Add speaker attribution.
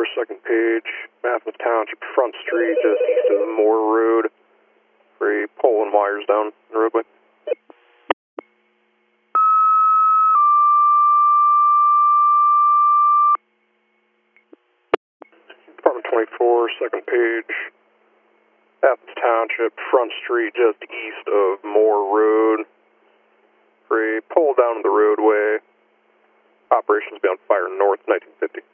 Speaker 1: 24, second page, Athens Township, Front Street, just east of Moore Road. For a pole and wires down the roadway. Department 24, second page, Athens Township, Front Street, just east of Moore Road. For a pole down the roadway. Operations be on fire north, 1950.